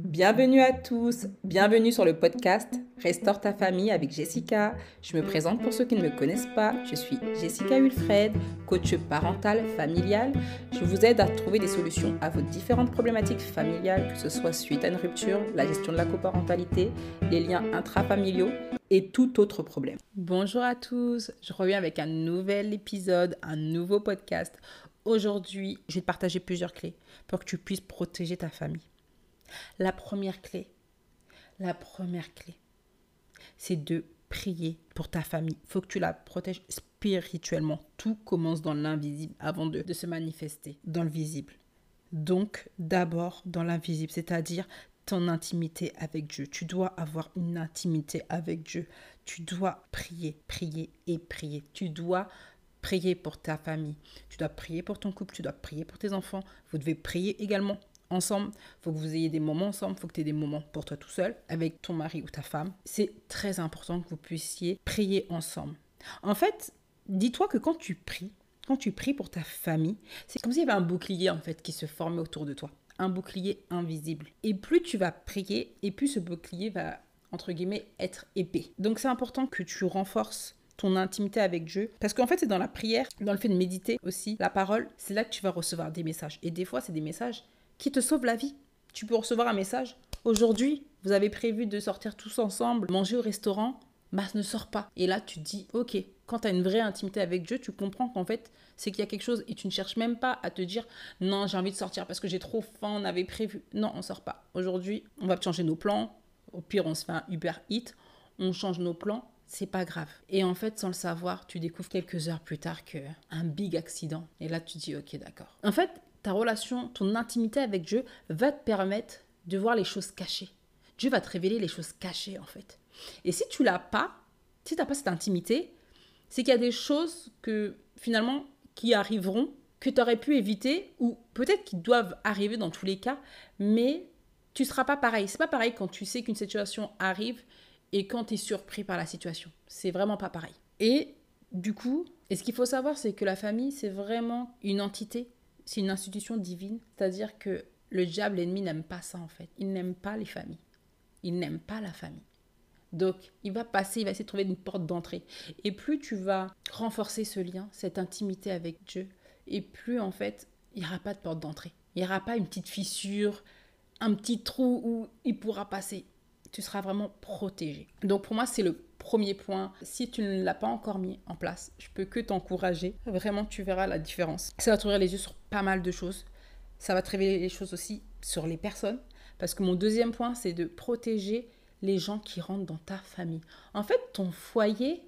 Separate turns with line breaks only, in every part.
Bienvenue à tous, bienvenue sur le podcast Restaure ta famille avec Jessica. Je me présente pour ceux qui ne me connaissent pas, je suis Jessica Wilfred, coach parental familial. Je vous aide à trouver des solutions à vos différentes problématiques familiales, que ce soit suite à une rupture, la gestion de la coparentalité, les liens intrafamiliaux et tout autre problème. Bonjour à tous, je reviens avec un nouvel épisode, un nouveau podcast. Aujourd'hui, je vais te partager plusieurs clés pour que tu puisses protéger ta famille. La première clé, c'est de prier pour ta famille. Il faut que tu la protèges spirituellement. Tout commence dans l'invisible avant de se manifester dans le visible. Donc, d'abord dans l'invisible, c'est-à-dire ton intimité avec Dieu. Tu dois avoir une intimité avec Dieu. Tu dois prier. Tu dois prier pour ta famille. Tu dois prier pour ton couple. Tu dois prier pour tes enfants. Vous devez prier également ensemble. Il faut que vous ayez des moments ensemble. Il faut que tu aies des moments pour toi tout seul, avec ton mari ou ta femme. C'est très important que vous puissiez prier ensemble. En fait, dis-toi que quand tu pries pour ta famille, c'est comme s'il y avait un bouclier en fait qui se formait autour de toi. Un bouclier invisible. Et plus tu vas prier, et plus ce bouclier va, entre guillemets, être épais. Donc c'est important que tu renforces ton intimité avec Dieu. Parce qu'en fait, c'est dans la prière, dans le fait de méditer aussi, la parole, c'est là que tu vas recevoir des messages. Et des fois, c'est des messages qui te sauvent la vie. Tu peux recevoir un message. Aujourd'hui, vous avez prévu de sortir tous ensemble, manger au restaurant, ne sors pas. Et là, tu te dis, ok, quand tu as une vraie intimité avec Dieu, tu comprends qu'en fait, c'est qu'il y a quelque chose et tu ne cherches même pas à te dire, non, j'ai envie de sortir parce que j'ai trop faim, on avait prévu. Non, on sort pas. Aujourd'hui, on va changer nos plans. Au pire, on se fait un Uber Eats, on change nos plans. C'est pas grave. Et en fait, sans le savoir, tu découvres quelques heures plus tard qu'un big accident. Et là, tu te dis, ok, d'accord. En fait, ta relation, ton intimité avec Dieu va te permettre de voir les choses cachées. Dieu va te révéler les choses cachées, en fait. Et si tu l'as pas, si tu n'as pas cette intimité, c'est qu'il y a des choses que, finalement, qui arriveront, que tu aurais pu éviter, ou peut-être qui doivent arriver dans tous les cas, mais tu ne seras pas pareil. C'est pas pareil quand tu sais qu'une situation arrive et quand tu es surpris par la situation. C'est vraiment pas pareil. Et du coup, ce qu'il faut savoir, c'est que la famille, c'est vraiment une entité. C'est une institution divine, c'est-à-dire que le diable, l'ennemi, n'aime pas ça en fait. Il n'aime pas les familles. Il n'aime pas la famille. Donc, il va essayer de trouver une porte d'entrée. Et plus tu vas renforcer ce lien, cette intimité avec Dieu, et plus en fait, il n'y aura pas de porte d'entrée. Il n'y aura pas une petite fissure, un petit trou où il pourra passer. Tu seras vraiment protégé. Donc pour moi, c'est le premier point. Si tu ne l'as pas encore mis en place, je peux que t'encourager. Vraiment, tu verras la différence. Ça va t'ouvrir les yeux sur pas mal de choses. Ça va te révéler les choses aussi sur les personnes. Parce que mon deuxième point, c'est de protéger les gens qui rentrent dans ta famille. En fait, ton foyer,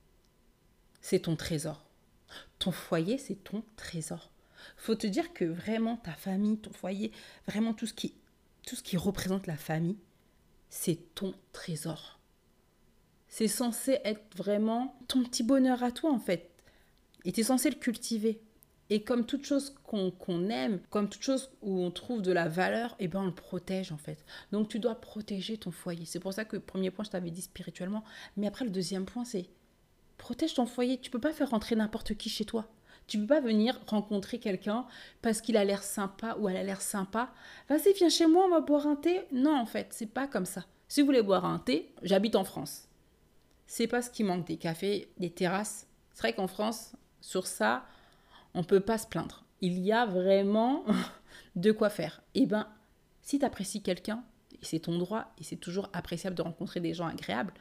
c'est ton trésor. Ton foyer, c'est ton trésor. Faut te dire que vraiment, ta famille, ton foyer, vraiment tout ce qui représente la famille, c'est ton trésor. C'est censé être vraiment ton petit bonheur à toi en fait. Et tu es censé le cultiver. Et comme toute chose qu'on aime, comme toute chose où on trouve de la valeur, eh ben on le protège en fait. Donc tu dois protéger ton foyer. C'est pour ça que le premier point, je t'avais dit spirituellement. Mais après, le deuxième point, c'est protège ton foyer. Tu peux pas faire rentrer n'importe qui chez toi. Tu peux pas venir rencontrer quelqu'un parce qu'il a l'air sympa ou elle a l'air sympa. Vas-y, viens chez moi, on va boire un thé. Non, en fait, c'est pas comme ça. Si vous voulez boire un thé, j'habite en France. C'est pas ce qui manque, des cafés, des terrasses. C'est vrai qu'en France, sur ça, on peut pas se plaindre. Il y a vraiment de quoi faire. Et ben, si tu apprécies quelqu'un, et c'est ton droit, et c'est toujours appréciable de rencontrer des gens agréables,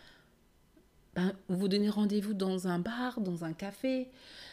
ben, vous donnez rendez-vous dans un bar, dans un café,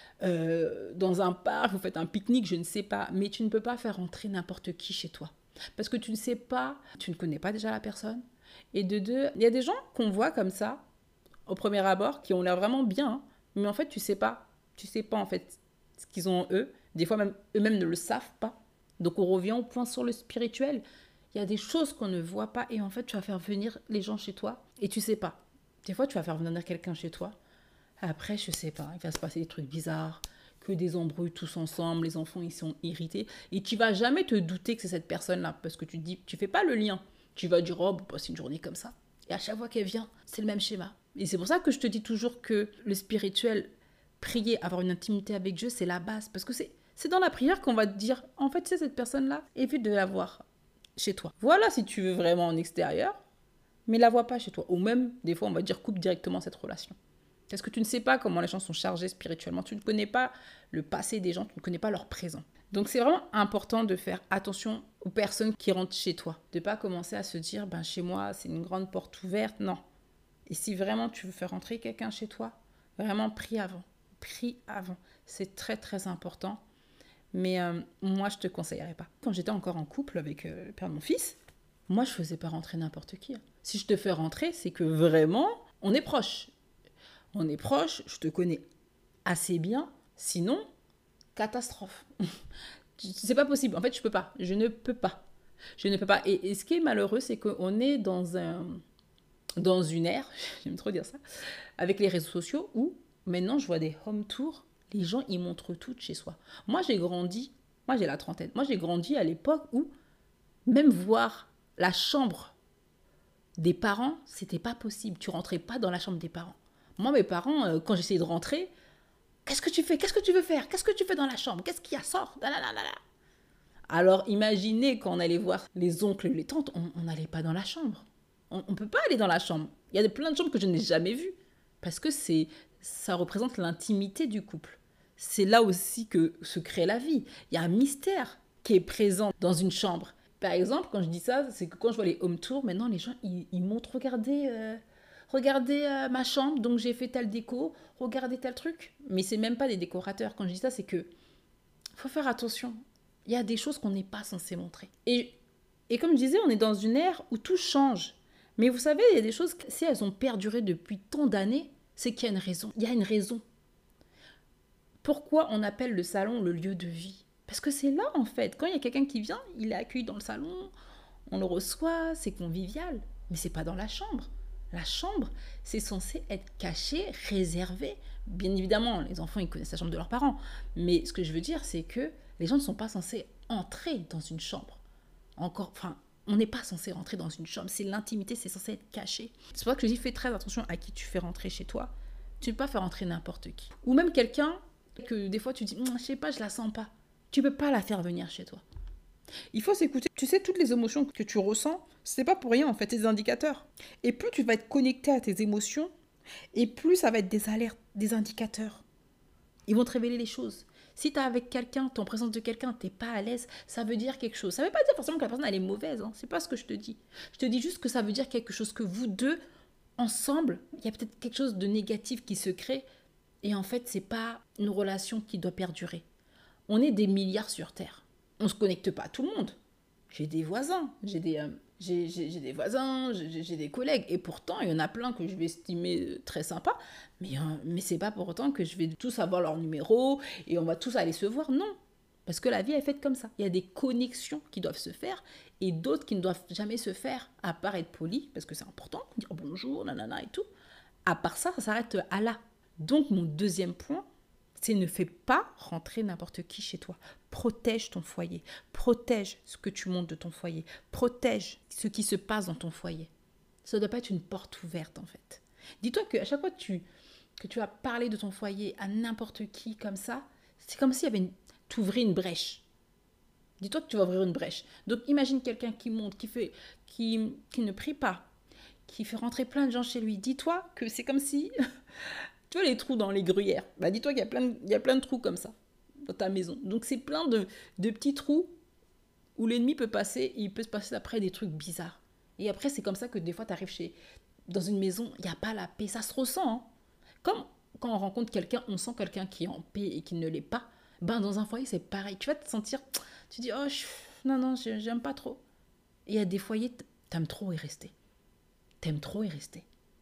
dans un parc, vous faites un pique-nique, je ne sais pas, mais tu ne peux pas faire entrer n'importe qui chez toi. Parce que tu ne sais pas, tu ne connais pas déjà la personne. Et de deux, il y a des gens qu'on voit comme ça, au premier abord, qui ont l'air vraiment bien, hein, mais en fait, tu sais pas en fait ce qu'ils ont en eux. Des fois, même eux-mêmes ne le savent pas. Donc, on revient au point sur le spirituel. Il y a des choses qu'on ne voit pas et en fait, tu vas faire venir les gens chez toi et tu sais pas. Des fois, tu vas faire venir quelqu'un chez toi. Après, je sais pas, il va se passer des trucs bizarres, que des embrouilles tous ensemble, les enfants ils sont irrités et tu vas jamais te douter que c'est cette personne-là parce que tu te dis, tu fais pas le lien. Tu vas dire, oh, bon, c'est une journée comme ça. Et à chaque fois qu'elle vient, c'est le même schéma. Et c'est pour ça que je te dis toujours que le spirituel, prier, avoir une intimité avec Dieu, c'est la base. Parce que c'est dans la prière qu'on va te dire, en fait, c'est cette personne-là, évite de la voir. chez toi. Voilà si tu veux vraiment en extérieur, mais la vois pas chez toi. Ou même, des fois, on va dire coupe directement cette relation. Parce que tu ne sais pas comment les gens sont chargés spirituellement. Tu ne connais pas le passé des gens, tu ne connais pas leur présent. Donc c'est vraiment important de faire attention aux personnes qui rentrent chez toi. De ne pas commencer à se dire, ben chez moi, c'est une grande porte ouverte. Non. Et si vraiment tu veux faire rentrer quelqu'un chez toi, vraiment prie avant. Prie avant. C'est très très important. Mais moi, je ne te conseillerais pas. Quand j'étais encore en couple avec le père de mon fils, moi, je ne faisais pas rentrer n'importe qui. Si je te fais rentrer, c'est que vraiment, on est proche. On est proche, je te connais assez bien. Sinon, catastrophe. C'est pas possible. En fait, je peux pas. Je ne peux pas. Je ne peux pas. Et ce qui est malheureux, c'est qu'on est dans une ère, j'aime trop dire ça, avec les réseaux sociaux où maintenant je vois des home tours, les gens ils montrent tout de chez soi. Moi j'ai grandi, moi j'ai la trentaine, moi j'ai grandi à l'époque où même voir la chambre des parents, c'était pas possible. Tu rentrais pas dans la chambre des parents. Moi mes parents, quand j'essayais de rentrer, qu'est-ce que tu fais? Qu'est-ce que tu veux faire? Qu'est-ce que tu fais dans la chambre? Qu'est-ce qu'il y a? Sors. Alors imaginez quand on allait voir les oncles et les tantes, on n'allait pas dans la chambre. On ne peut pas aller dans la chambre. Il y a plein de chambres que je n'ai jamais vues. Parce que ça représente l'intimité du couple. C'est là aussi que se crée la vie. Il y a un mystère qui est présent dans une chambre. Par exemple, quand je dis ça, c'est que quand je vois les home tours, maintenant les gens, ils montrent, regardez ma chambre, donc j'ai fait telle déco, regardez tel truc. Mais c'est même pas des décorateurs. Quand je dis ça, c'est que faut faire attention. Il y a des choses qu'on n'est pas censé montrer. Et comme je disais, on est dans une ère où tout change. Mais vous savez, il y a des choses, si elles ont perduré depuis tant d'années, c'est qu'il y a une raison. Il y a une raison. Pourquoi on appelle le salon le lieu de vie? Parce que c'est là, en fait. Quand il y a quelqu'un qui vient, il est accueilli dans le salon, on le reçoit, c'est convivial. Mais c'est pas dans la chambre. La chambre, c'est censé être caché, réservé. Bien évidemment, les enfants, ils connaissent la chambre de leurs parents. Mais ce que je veux dire, c'est que les gens ne sont pas censés entrer dans une chambre. On n'est pas censé rentrer dans une chambre. C'est l'intimité, c'est censé être caché. C'est pour ça que je dis, fais très attention à qui tu fais rentrer chez toi. Tu ne peux pas faire rentrer n'importe qui. Ou même quelqu'un que des fois tu dis, je sais pas, je la sens pas. Tu peux pas la faire venir chez toi. Il faut s'écouter. Tu sais, toutes les émotions que tu ressens, c'est pas pour rien en fait, c'est des indicateurs. Et plus tu vas être connecté à tes émotions, et plus ça va être des alertes, des indicateurs. Ils vont te révéler les choses. Si tu es avec quelqu'un, tu es en présence de quelqu'un, tu n'es pas à l'aise, ça veut dire quelque chose. Ça ne veut pas dire forcément que la personne elle est mauvaise, hein. C'est pas ce que je te dis. Je te dis juste que ça veut dire quelque chose, que vous deux, ensemble, il y a peut-être quelque chose de négatif qui se crée. Et en fait, c'est pas une relation qui doit perdurer. On est des milliards sur Terre. On ne se connecte pas à tout le monde. J'ai des voisins, j'ai des voisins, j'ai des collègues, et pourtant il y en a plein que je vais estimer très sympas, mais c'est pas pour autant que je vais tous avoir leur numéro et on va tous aller se voir, non. Parce que la vie est faite comme ça. Il y a des connexions qui doivent se faire et d'autres qui ne doivent jamais se faire, à part être poli, parce que c'est important, dire bonjour, nanana et tout. À part ça, ça s'arrête à là. Donc mon deuxième point, c'est ne fais pas rentrer n'importe qui chez toi. Protège ton foyer. Protège ce que tu montes de ton foyer. Protège ce qui se passe dans ton foyer. Ça ne doit pas être une porte ouverte, en fait. Dis-toi qu'à chaque fois que tu vas parler de ton foyer à n'importe qui comme ça, c'est comme s'il y avait tu ouvrais une brèche. Dis-toi que tu vas ouvrir une brèche. Donc imagine quelqu'un qui monte, qui ne prie pas, qui fait rentrer plein de gens chez lui. Dis-toi que c'est comme si... Tu vois les trous dans les gruyères? Bah dis-toi qu'il y a plein de trous comme ça dans ta maison. Donc c'est plein de petits trous où l'ennemi peut passer et il peut se passer après des trucs bizarres. Et après c'est comme ça que des fois tu arrives dans une maison, il n'y a pas la paix. Ça se ressent. Hein. Comme quand on rencontre quelqu'un, on sent quelqu'un qui est en paix et qui ne l'est pas. Ben dans un foyer c'est pareil. Tu vas te sentir, tu dis non, j'aime pas trop. Et il y a des foyers, t'aimes trop y rester. T'aimes trop y rester.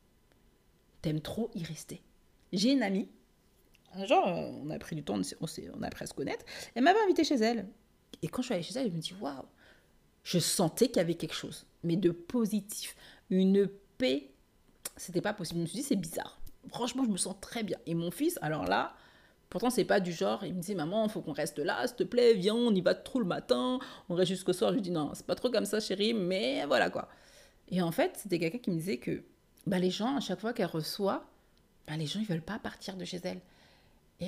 T'aimes trop y rester. J'ai une amie, un jour, on a pris du temps, on a appris à se connaître, elle m'avait invité chez elle. Et quand je suis allée chez elle, je me dis, waouh, je sentais qu'il y avait quelque chose, mais de positif, une paix, c'était pas possible. Je me suis dit, c'est bizarre. Franchement, je me sens très bien. Et mon fils, alors là, pourtant, c'est pas du genre, il me dit, maman, il faut qu'on reste là, s'il te plaît, viens, on y va trop le matin, on reste jusqu'au soir. Je lui dis, non, c'est pas trop comme ça, chérie, mais voilà quoi. Et en fait, c'était quelqu'un qui me disait que les gens, à chaque fois qu'elle reçoit, les gens, ils veulent pas partir de chez elle. Et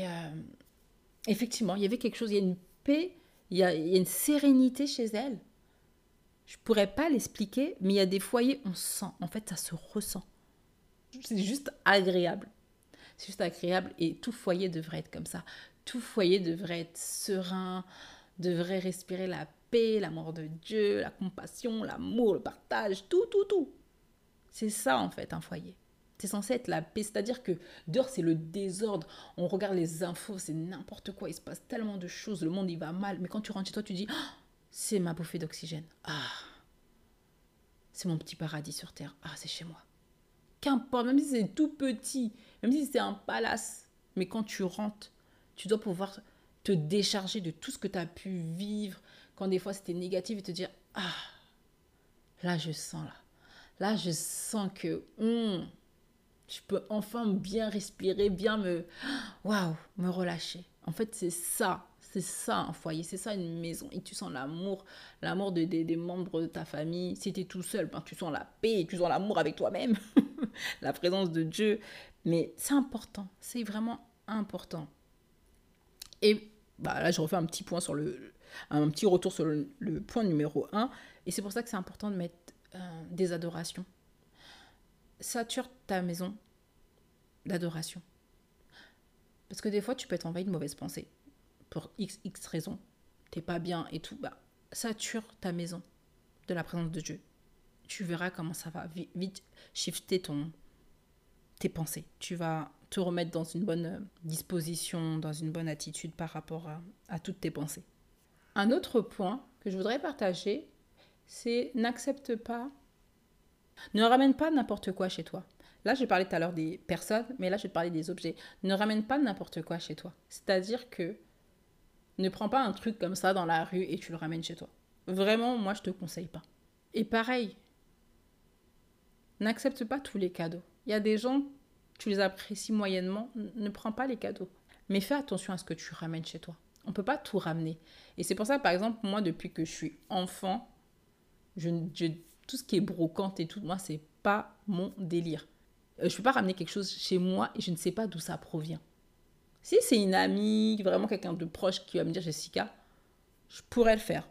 effectivement, il y avait quelque chose, il y a une paix, il y a une sérénité chez elle. Je pourrais pas l'expliquer, mais il y a des foyers, on sent. En fait, ça se ressent. C'est juste agréable. C'est juste agréable et tout foyer devrait être comme ça. Tout foyer devrait être serein, devrait respirer la paix, l'amour de Dieu, la compassion, l'amour, le partage, tout, tout, tout. C'est ça en fait un foyer. C'est censé être la paix, c'est-à-dire que dehors c'est le désordre. On regarde les infos, c'est n'importe quoi, il se passe tellement de choses, le monde il va mal. Mais quand tu rentres chez toi, tu dis, ah, c'est ma bouffée d'oxygène. Ah, c'est mon petit paradis sur terre. Ah, c'est chez moi. Qu'importe, même si c'est tout petit, même si c'est un palace, mais quand tu rentres, tu dois pouvoir te décharger de tout ce que tu as pu vivre, quand des fois c'était négatif, et te dire, ah, là je sens là. Là je sens que je peux enfin bien respirer, bien waouh, me relâcher. En fait, c'est ça un foyer, c'est ça une maison. Et tu sens l'amour des membres de ta famille. Si tu es tout seul, ben, tu sens la paix, tu sens l'amour avec toi-même, la présence de Dieu. Mais c'est important, c'est vraiment important. Et bah, là, je refais un petit retour sur le point numéro 1. Et c'est pour ça que c'est important de mettre des adorations. Sature ta maison d'adoration. Parce que des fois, tu peux être envahi de mauvaises pensées. Pour x raisons. T'es pas bien et tout. Bah, sature ta maison de la présence de Dieu. Tu verras comment ça va vite shifter tes pensées. Tu vas te remettre dans une bonne disposition, dans une bonne attitude par rapport à toutes tes pensées. Un autre point que je voudrais partager, c'est ne ramène pas n'importe quoi chez toi. Là, j'ai parlé tout à l'heure des personnes, mais là, je vais te parler des objets. Ne ramène pas n'importe quoi chez toi. C'est-à-dire que ne prends pas un truc comme ça dans la rue et tu le ramènes chez toi. Vraiment, moi, je te conseille pas. Et pareil, n'accepte pas tous les cadeaux. Il y a des gens, tu les apprécies moyennement, ne prends pas les cadeaux. Mais fais attention à ce que tu ramènes chez toi. On ne peut pas tout ramener. Et c'est pour ça, par exemple, moi, depuis que je suis enfant, tout ce qui est brocante et tout, moi, c'est pas mon délire. Je ne peux pas ramener quelque chose chez moi et je ne sais pas d'où ça provient. Si c'est une amie, vraiment quelqu'un de proche qui va me dire Jessica, je pourrais le faire.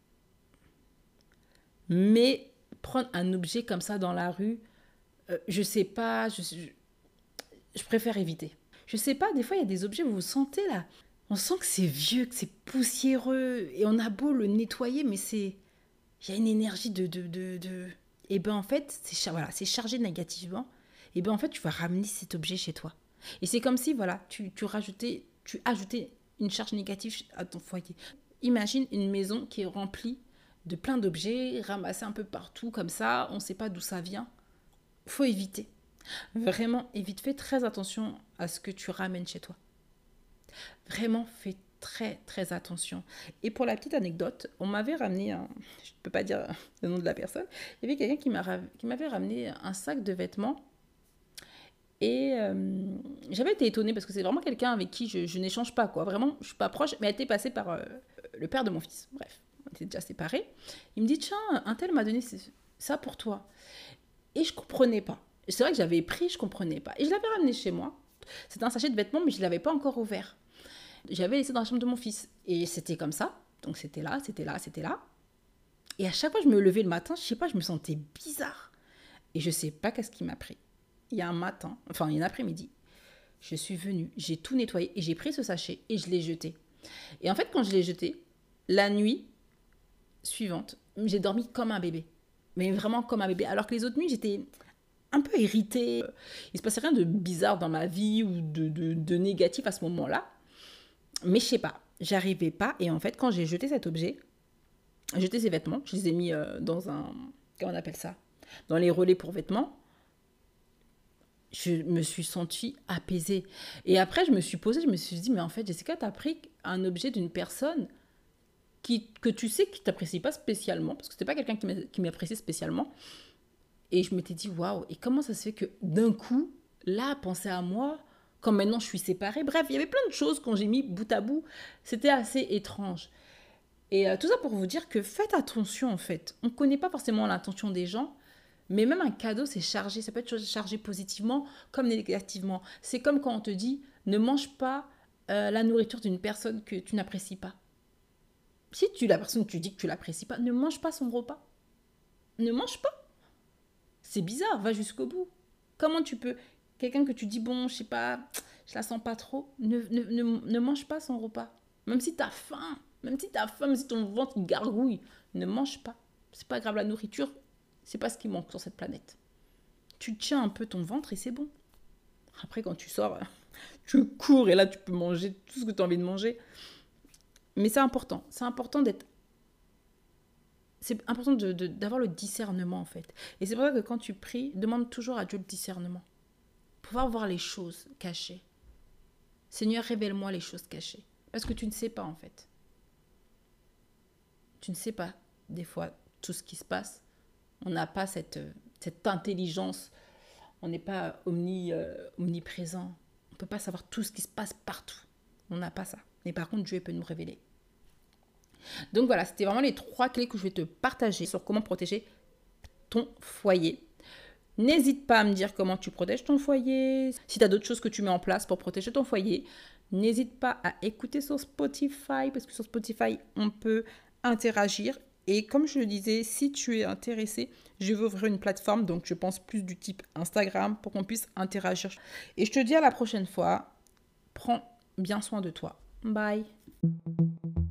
Mais prendre un objet comme ça dans la rue, je sais pas, je préfère éviter. Je sais pas, des fois il y a des objets, vous sentez là, on sent que c'est vieux, que c'est poussiéreux, et on a beau le nettoyer, mais il y a une énergie Et ben en fait, c'est chargé négativement. Et ben en fait, tu vas ramener cet objet chez toi. Et c'est comme si, voilà, tu ajoutais une charge négative à ton foyer. Imagine une maison qui est remplie de plein d'objets, ramassés un peu partout, comme ça, on ne sait pas d'où ça vient. Faut éviter. Vraiment, évite. Fais très attention à ce que tu ramènes chez toi. Vraiment, fais très, très attention. Et pour la petite anecdote, on m'avait ramené, je ne peux pas dire le nom de la personne, il y avait quelqu'un qui m'avait ramené un sac de vêtements. Et j'avais été étonnée parce que c'est vraiment quelqu'un avec qui je n'échange pas, quoi. Vraiment, je suis pas proche, mais elle était passée par le père de mon fils. Bref, on était déjà séparés. Il me dit, tiens, un tel m'a donné ça pour toi. Et je comprenais pas. C'est vrai que j'avais pris, je comprenais pas. Et je l'avais ramené chez moi. C'était un sachet de vêtements, mais je ne l'avais pas encore ouvert. J'avais laissé dans la chambre de mon fils. Et c'était comme ça. Donc c'était là, c'était là, c'était là. Et à chaque fois que je me levais le matin, je sais pas, je me sentais bizarre. Et je sais pas qu'est-ce qui m'a pris. Il y a un matin, enfin un après-midi, je suis venue, j'ai tout nettoyé et j'ai pris ce sachet et je l'ai jeté. Et en fait, quand je l'ai jeté, la nuit suivante, j'ai dormi comme un bébé. Mais vraiment comme un bébé. Alors que les autres nuits, j'étais un peu irritée. Il se passait rien de bizarre dans ma vie ou de négatif à ce moment-là. Mais je sais pas, j'arrivais pas. Et en fait, quand j'ai jeté cet objet, jeté ces vêtements, je les ai mis dans comment on appelle ça, dans les relais pour vêtements. Je me suis sentie apaisée. Et après, je me suis posée, je me suis dit, mais en fait, Jessica, t'as pris un objet d'une personne que tu sais qui t'apprécie pas spécialement, parce que c'était pas quelqu'un qui m'appréciait spécialement. Et je m'étais dit, waouh, et comment ça se fait que d'un coup, là, penser à moi, quand maintenant je suis séparée, bref, il y avait plein de choses quand j'ai mis bout à bout. C'était assez étrange. Et tout ça pour vous dire que faites attention, en fait. On ne connaît pas forcément l'intention des gens, mais même un cadeau, c'est chargé. Ça peut être chargé positivement comme négativement. C'est comme quand on te dit, ne mange pas la nourriture d'une personne que tu n'apprécies pas. Si la personne, tu dis que tu l'apprécies pas, ne mange pas son repas. Ne mange pas. C'est bizarre, va jusqu'au bout. Comment tu peux... Quelqu'un que tu dis, bon, je sais pas, je la sens pas trop, ne mange pas son repas. Même si tu as faim, même si ton ventre gargouille, ne mange pas. C'est pas grave, la nourriture, c'est pas ce qui manque sur cette planète. Tu tiens un peu ton ventre et c'est bon. Après, quand tu sors, tu cours et là, tu peux manger tout ce que tu as envie de manger. Mais c'est important. C'est important d'être... C'est important d'avoir le discernement, en fait. Et c'est pour ça que quand tu pries, demande toujours à Dieu le discernement. Pouvoir voir les choses cachées. Seigneur, révèle-moi les choses cachées. Parce que tu ne sais pas, en fait. Tu ne sais pas, des fois, tout ce qui se passe. On n'a pas cette intelligence. On n'est pas omniprésent. On ne peut pas savoir tout ce qui se passe partout. On n'a pas ça. Mais par contre, Dieu peut nous révéler. Donc voilà, c'était vraiment les 3 clés que je vais te partager sur comment protéger ton foyer. N'hésite pas à me dire comment tu protèges ton foyer. Si tu as d'autres choses que tu mets en place pour protéger ton foyer, n'hésite pas à écouter sur Spotify, parce que sur Spotify, on peut interagir. Et comme je le disais, si tu es intéressé, je vais ouvrir une plateforme, donc je pense plus du type Instagram, pour qu'on puisse interagir. Et je te dis à la prochaine fois, prends bien soin de toi. Bye.